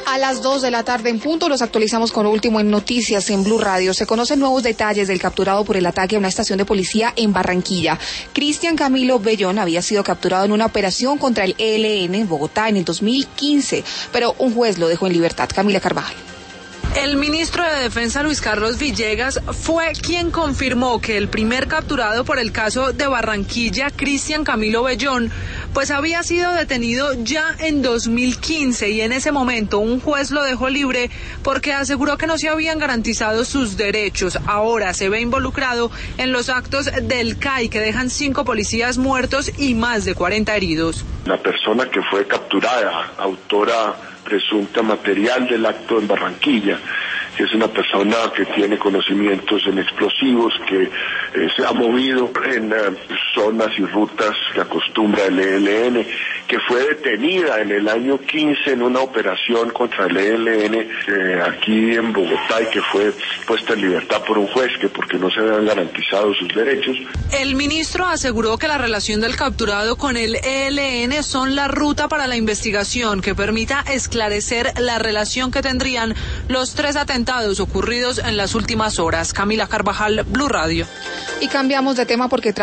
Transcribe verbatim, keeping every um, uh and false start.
A las dos de la tarde en punto los actualizamos con lo último en noticias en Blue Radio. Se conocen nuevos detalles del capturado por el ataque a una estación de policía en Barranquilla. Cristian Camilo Bellón había sido capturado en una operación contra el E L N en Bogotá en el dos mil quince, pero un juez lo dejó en libertad. Camila Carvajal. El ministro de Defensa, Luis Carlos Villegas, fue quien confirmó que el primer capturado por el caso de Barranquilla, Cristian Camilo Bellón, pues había sido detenido ya en dos mil quince y en ese momento un juez lo dejó libre porque aseguró que no se habían garantizado sus derechos. Ahora se ve involucrado en los actos del C A I que dejan cinco policías muertos y más de cuarenta heridos. La persona que fue capturada, autora presunta material del acto en Barranquilla, que es una persona que tiene conocimientos en explosivos, que eh, se ha movido en eh, zonas y rutas que acostumbra el E L N, que fue detenida en el año quince en una operación contra el E L N eh, aquí en Bogotá y que fue puesta en libertad por un juez que porque no se habían garantizado sus derechos. El ministro aseguró que la relación del capturado con el E L N son la ruta para la investigación que permita esclarecer la relación que tendrían los tres atentados ocurridos en las últimas horas. Camila Carvajal, Blue Radio. Y cambiamos de tema porque